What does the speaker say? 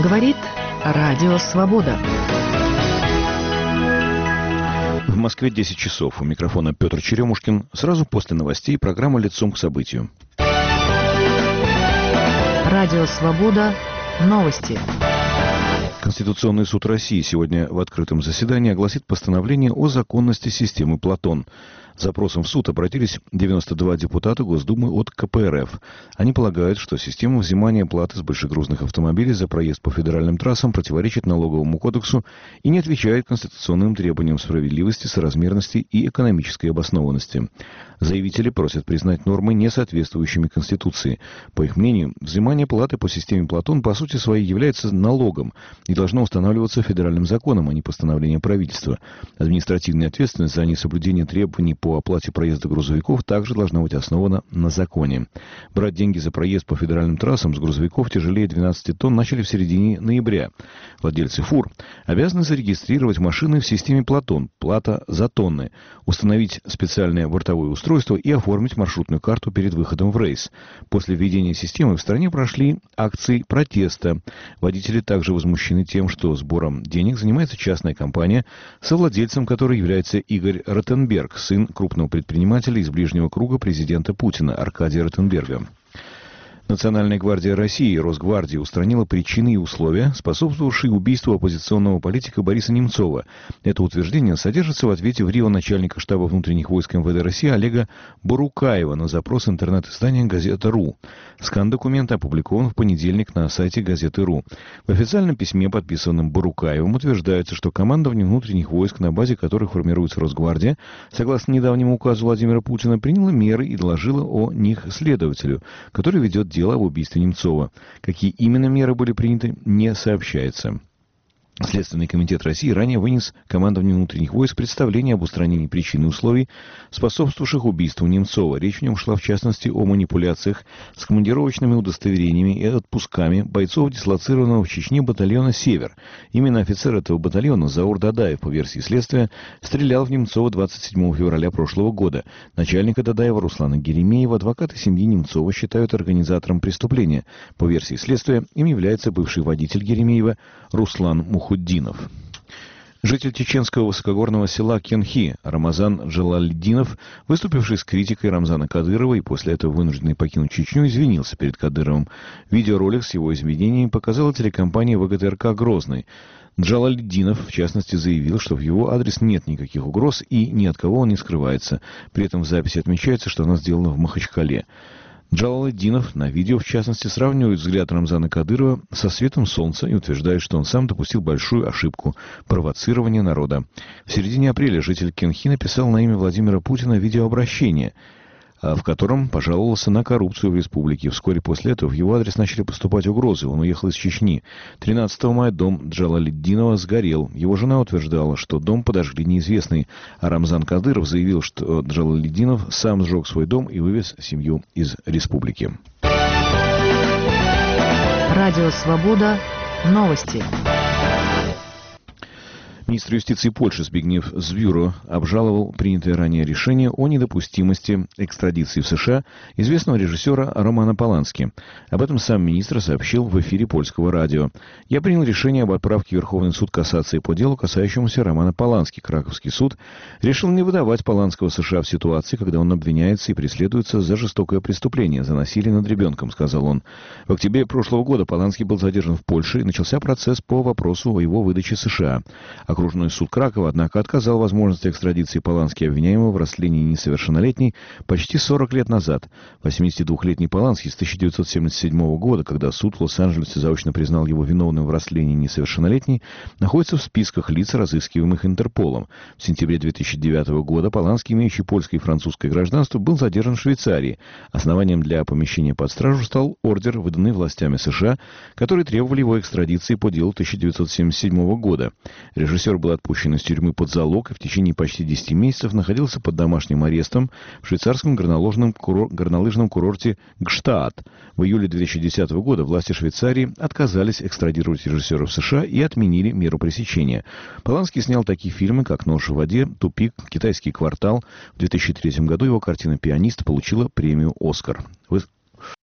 Говорит Радио Свобода. В Москве 10 часов. У микрофона Петр Черемушкин. Сразу после новостей программа «Лицом к событию». Радио Свобода. Новости. Конституционный суд России сегодня в открытом заседании огласит постановление о законности системы «Платон». С запросом в суд обратились 92 депутата Госдумы от КПРФ. Они полагают, что система взимания платы с большегрузных автомобилей за проезд по федеральным трассам противоречит налоговому кодексу и не отвечает конституционным требованиям справедливости, соразмерности и экономической обоснованности. Заявители просят признать нормы несоответствующими Конституции. По их мнению, взимание платы по системе «Платон» по сути своей является налогом и должно устанавливаться федеральным законом, а не постановлением правительства. Административная ответственность за несоблюдение требований по оплате проезда грузовиков также должна быть основана на законе. Брать деньги за проезд по федеральным трассам с грузовиков тяжелее 12 тонн начали в середине ноября. Владельцы фур обязаны зарегистрировать машины в системе «Платон» – плата за тонны, установить специальное бортовое устройство и оформить маршрутную карту перед выходом в рейс. После введения системы в стране прошли акции протеста. Водители также возмущены тем, что сбором денег занимается частная компания, совладельцем которой является Игорь Ротенберг, сын крупного предпринимателя из ближнего круга президента Путина Аркадия Ротенберга. Национальная гвардия России, Росгвардия, устранила причины и условия, способствовавшие убийству оппозиционного политика Бориса Немцова. Это утверждение содержится в ответе в РИО начальника штаба внутренних войск МВД России Олега Борукаева на запрос интернет-издания «Газета.ру». Скан документа опубликован в понедельник на сайте «Газеты.ру». В официальном письме, подписанном Борукаевым, утверждается, что командование внутренних войск, на базе которых формируется Росгвардия, согласно недавнему указу Владимира Путина, приняло меры и доложило о них следователю, который ведет дело об убийстве Немцова. Какие именно меры были приняты, не сообщается. Следственный комитет России ранее вынес командованию внутренних войск представление об устранении причин и условий, способствовавших убийству Немцова. Речь в нем шла, в частности, о манипуляциях с командировочными удостоверениями и отпусками бойцов дислоцированного в Чечне батальона «Север». Именно офицер этого батальона Заур Дадаев, по версии следствия, стрелял в Немцова 27 февраля прошлого года. Начальника Дадаева Руслана Геремеева адвокаты семьи Немцова считают организатором преступления. По версии следствия, им является бывший водитель Геремеева Руслан Мухуддинов. Житель чеченского высокогорного села Кенхи Рамазан Джалальдинов, выступивший с критикой Рамзана Кадырова и после этого вынужденный покинуть Чечню, извинился перед Кадыровым. Видеоролик с его извинениями показала телекомпания ВГТРК «Грозный». Джалальдинов, в частности, заявил, что в его адрес нет никаких угроз и ни от кого он не скрывается. При этом в записи отмечается, что она сделана в Махачкале. Джалальдинов на видео, в частности, сравнивает взгляд Рамзана Кадырова со светом солнца и утверждает, что он сам допустил большую ошибку – провоцирование народа. В середине апреля житель Кенхи написал на имя Владимира Путина видеообращение, в котором пожаловался на коррупцию в республике. Вскоре после этого в его адрес начали поступать угрозы. Он уехал из Чечни. 13 мая дом Джалальдинова сгорел. Его жена утверждала, что дом подожгли неизвестные, а Рамзан Кадыров заявил, что Джалальдинов сам сжег свой дом и вывез семью из республики. Радио Свобода. Новости. Министр юстиции Польши Збигнев Звюро обжаловал принятое ранее решение о недопустимости экстрадиции в США известного режиссера Романа Полански. Об этом сам министр сообщил в эфире польского радио. «Я принял решение об отправке в Верховный суд кассации по делу, касающемуся Романа Полански. Краковский суд решил не выдавать Поланского США в ситуации, когда он обвиняется и преследуется за жестокое преступление, за насилие над ребенком», — сказал он. В октябре прошлого года Полански был задержан в Польше и начался процесс по вопросу о его выдаче США. Окружной суд Кракова, однако, отказал возможности экстрадиции Полански, обвиняемого в растлении несовершеннолетней почти 40 лет назад. 82-летний Полански с 1977 года, когда суд в Лос-Анджелесе заочно признал его виновным в растлении несовершеннолетней, находится в списках лиц, разыскиваемых Интерполом. В сентябре 2009 года Полански, имеющий польское и французское гражданство, был задержан в Швейцарии. Основанием для помещения под стражу стал ордер, выданный властями США, которые требовали его экстрадиции по делу 1977 года. Режиссер был отпущен из тюрьмы под залог и в течение почти 10 месяцев находился под домашним арестом в швейцарском горнолыжном курорте Гштаат. В июле 2010 года власти Швейцарии отказались экстрадировать режиссера в США и отменили меру пресечения. Полански снял такие фильмы, как «Нож в воде», «Тупик», «Китайский квартал». В 2003 году его картина «Пианист» получила премию «Оскар».